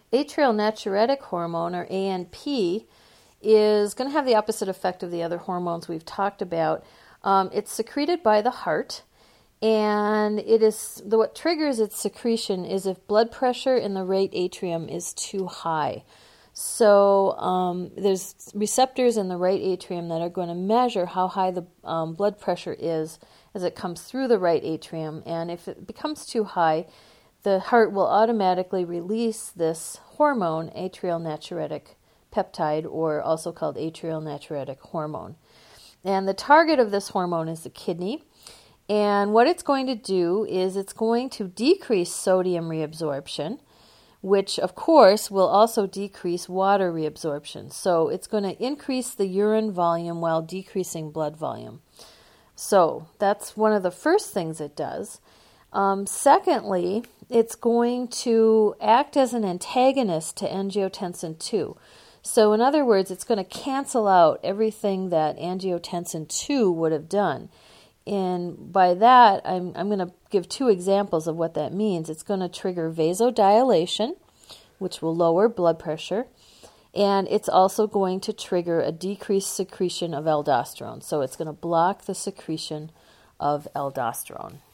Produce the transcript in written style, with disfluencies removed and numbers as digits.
Atrial natriuretic hormone, or ANP, is going to have the opposite effect of the other hormones we've talked about. It's secreted by the heart, and what triggers its secretion is if blood pressure in the right atrium is too high. So there's receptors in the right atrium that are going to measure how high the blood pressure is as it comes through the right atrium, and if it becomes too high, the heart will automatically release this hormone, atrial natriuretic peptide, or also called atrial natriuretic hormone. And the target of this hormone is the kidney. And what it's going to do is it's going to decrease sodium reabsorption, which of course will also decrease water reabsorption. So it's going to increase the urine volume while decreasing blood volume. So that's one of the first things it does. Secondly, it's going to act as an antagonist to angiotensin II. So in other words, it's going to cancel out everything that angiotensin II would have done. And by that, I'm going to give two examples of what that means. It's going to trigger vasodilation, which will lower blood pressure, and it's also going to trigger a decreased secretion of aldosterone. So it's going to block the secretion of aldosterone.